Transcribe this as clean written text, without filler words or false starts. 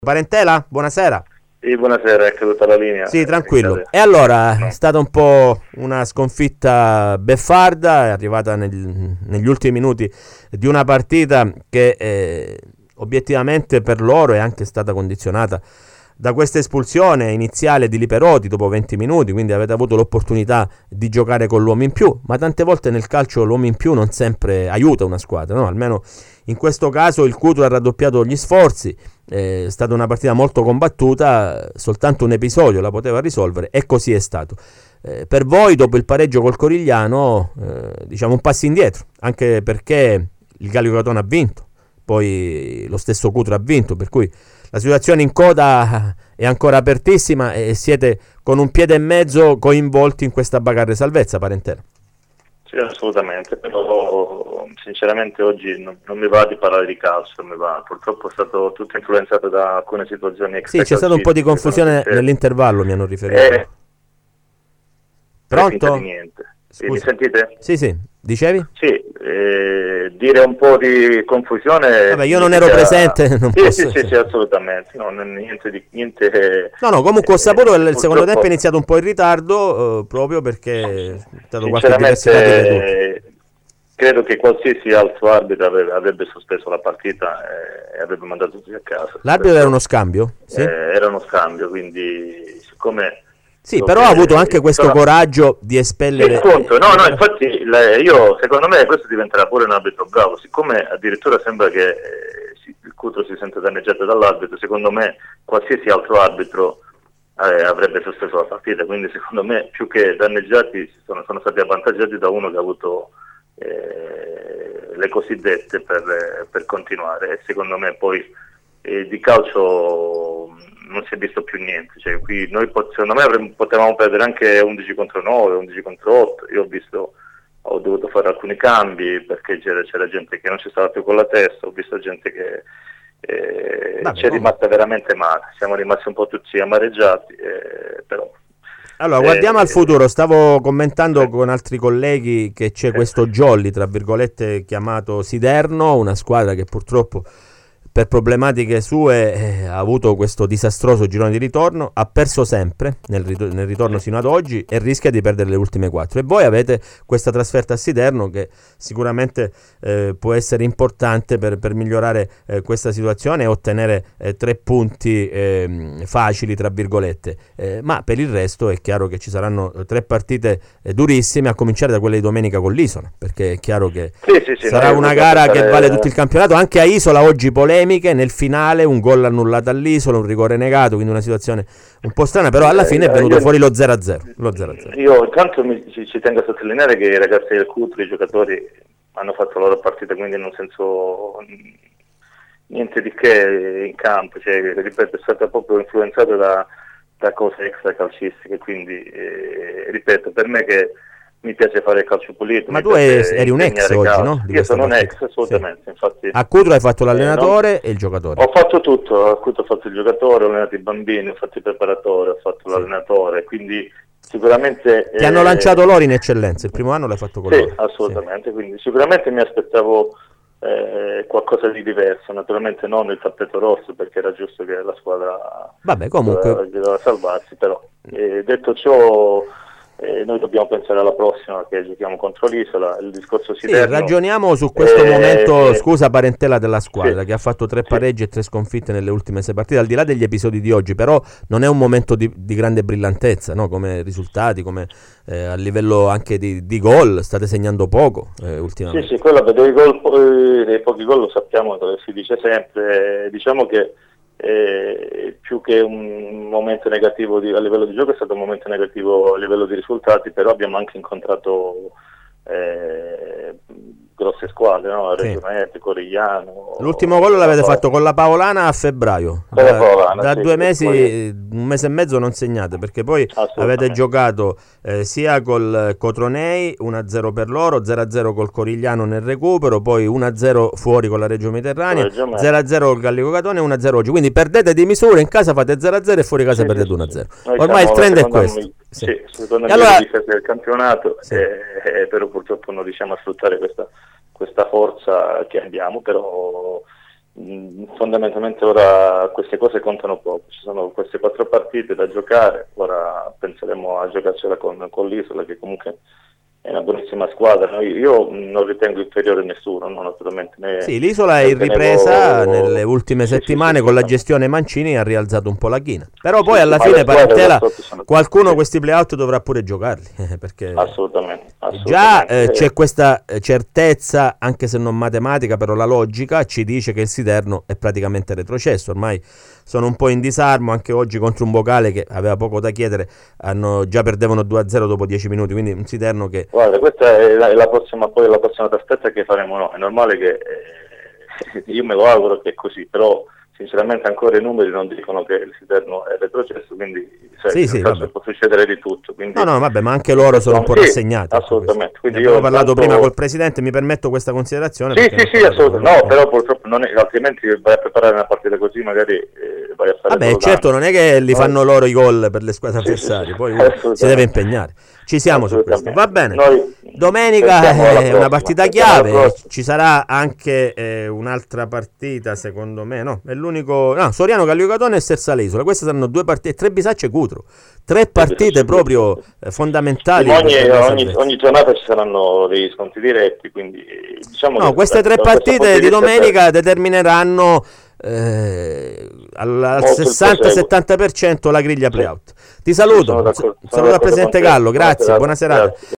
Parentela, buonasera. Sì, buonasera, è caduta la linea. Sì, tranquillo. E allora, è stata un po' una sconfitta beffarda, è arrivata negli ultimi minuti di una partita che obiettivamente per loro è anche stata condizionata da questa espulsione iniziale di Liperoti dopo 20 minuti, quindi avete avuto l'opportunità di giocare con l'uomo in più, ma tante volte nel calcio l'uomo in più non sempre aiuta una squadra, no? Almeno in questo caso il Cutro ha raddoppiato gli sforzi, è stata una partita molto combattuta, soltanto un episodio la poteva risolvere e così è stato. Per voi dopo il pareggio col Corigliano diciamo un passo indietro, anche perché il Gallico Catone ha vinto, poi lo stesso Cutro ha vinto, per cui la situazione in coda è ancora apertissima e siete con un piede e mezzo coinvolti in questa bagarre salvezza, Parentela. Sì, assolutamente, però sinceramente oggi non mi va di parlare di calcio, purtroppo è stato tutto influenzato da alcune situazioni extra. Sì, c'è stato un po' di confusione nell'intervallo, mi hanno riferito. Pronto? Di niente. Sì, mi sentite? Sì, sì, dicevi? Sì, dire un po' di confusione. Vabbè, io non ero presente, non posso... Sì, assolutamente, no, niente. No, comunque ho saputo che il secondo tempo è iniziato un po' in ritardo, proprio perché è stato qualche diversità di vedute. Credo che qualsiasi altro arbitro avrebbe sospeso la partita e avrebbe mandato tutti a casa. L'arbitro era uno scambio? Sì? Era uno scambio, quindi siccome... Sì, però ha avuto anche questo coraggio di espellere... Sì, appunto, no, infatti secondo me questo diventerà pure un arbitro bravo, siccome addirittura sembra che il Cutro si sente danneggiato dall'arbitro, secondo me qualsiasi altro arbitro avrebbe sospeso la partita, quindi secondo me più che danneggiati sono stati avvantaggiati da uno che ha avuto le cosiddette per continuare, e secondo me poi di calcio non si è visto più niente, cioè qui noi secondo me potevamo perdere anche 11 contro 9, 11 contro 8, io ho dovuto fare alcuni cambi perché c'era gente che non ci stava più con la testa, ho visto gente che ci è rimasta veramente male, siamo rimasti un po' tutti amareggiati, però... Allora, guardiamo al futuro. Stavo commentando con altri colleghi che c'è questo jolly, tra virgolette, chiamato Siderno, una squadra che purtroppo per problematiche sue ha avuto questo disastroso girone di ritorno, ha perso sempre nel ritorno sino ad oggi e rischia di perdere le ultime 4. E voi avete questa trasferta a Siderno che sicuramente può essere importante per migliorare questa situazione e ottenere 3 punti facili, tra virgolette. Ma per il resto è chiaro che ci saranno 3 partite durissime, a cominciare da quelle di domenica con l'Isola, perché è chiaro che sarà una gara che vale tutto il campionato. Anche a Isola oggi polemiche, nel finale un gol annullato all'Isola, un rigore negato, quindi una situazione un po' strana, però alla fine è venuto fuori lo 0-0. Io intanto ci tengo a sottolineare che i ragazzi del Cutro, i giocatori, hanno fatto la loro partita, quindi non senso niente di che in campo, cioè, ripeto, è stata proprio influenzata da cose extra calcistiche, quindi ripeto, per me che mi piace fare il calcio pulito. Ma tu eri un ex oggi, calcio, no? Io sono un ex, assolutamente. Sì. Infatti, a Cutro hai fatto l'allenatore e il giocatore? Ho fatto tutto, a Cutro ho fatto il giocatore, ho allenato i bambini, ho fatto il preparatore, ho fatto l'allenatore, quindi sicuramente... Ti hanno lanciato loro in eccellenza, il primo anno l'hai fatto con loro. Sì, assolutamente, quindi sicuramente mi aspettavo qualcosa di diverso, naturalmente non il tappeto rosso, perché era giusto che la squadra doveva salvarsi, però detto ciò... noi dobbiamo pensare alla prossima che giochiamo contro l'Isola, il discorso Siderno. Sì, ragioniamo su questo momento, scusa, Parentela, della squadra che ha fatto 3 pareggi e 3 sconfitte nelle ultime 6 partite, al di là degli episodi di oggi, però non è un momento di grande brillantezza, no? Come risultati, come a livello anche di gol, state segnando poco ultimamente. Sì, quello dei pochi gol lo sappiamo, si dice sempre, diciamo che più che un momento negativo a livello di gioco è stato un momento negativo a livello di risultati, però abbiamo anche incontrato grosse squadre, no? Reggio Emilia, Corigliano. L'ultimo gol l'avete fatto con la Paolana a febbraio, da 2 mesi, un mese e mezzo non segnate, perché poi avete giocato sia col Cotronei 1-0 per loro, 0-0 col Corigliano nel recupero, poi 1-0 fuori con la Reggio Mediterranea, 0-0 col Gallico Catone e 1-0 oggi, quindi perdete di misura, in casa fate 0-0 e fuori casa perdete 1-0. Ormai il trend è questo. Secondo me la difesa del campionato, però purtroppo non riusciamo a sfruttare questa forza che abbiamo, però fondamentalmente ora queste cose contano poco, ci sono queste 4 partite da giocare, ora penseremo a giocarcela con l'Isola, che comunque è una buonissima squadra. Io non ritengo inferiore a nessuno, no, naturalmente. Sì, l'Isola è in ripresa nelle ultime settimane con la gestione Mancini, ha rialzato un po' la china. Però poi alla fine, parentela, qualcuno questi playout dovrà pure giocarli, perché assolutamente. Già c'è questa certezza, anche se non matematica, però la logica ci dice che il Siderno è praticamente retrocesso. Ormai sono un po' in disarmo, anche oggi contro un Vocale che aveva poco da chiedere, già perdevano 2-0 dopo 10 minuti, quindi un Siderno che... Guarda, questa è la prossima tastiata che faremo noi. È normale che io me lo auguro che è così, però sinceramente ancora i numeri non dicono che il Siderno è retrocesso, quindi può succedere di tutto. Quindi, no, vabbè, ma anche loro sono un po' rassegnati. Assolutamente. Quindi abbiamo parlato prima col Presidente, mi permetto questa considerazione. Sì, assolutamente. No, però purtroppo altrimenti vai a preparare una partita così, magari vai a fare... Vabbè, certo, non è che li fanno loro i gol per le squadre avversarie, poi si deve impegnare. Ci siamo su questo. Va bene. Domenica è una partita chiave, ci sarà anche un'altra partita, secondo me, è l'unico... No, Soriano, Calliocatone e Sersale Isola. Queste saranno 2 partite, 3 Bisacce e Cutro. 3 partite proprio fondamentali. Ogni giornata ci saranno degli sconti diretti, quindi diciamo che queste 3 partite di domenica determineranno al 60-70% la griglia playout. Ti saluto, saluto al Presidente Gallo, grazie, buona serata.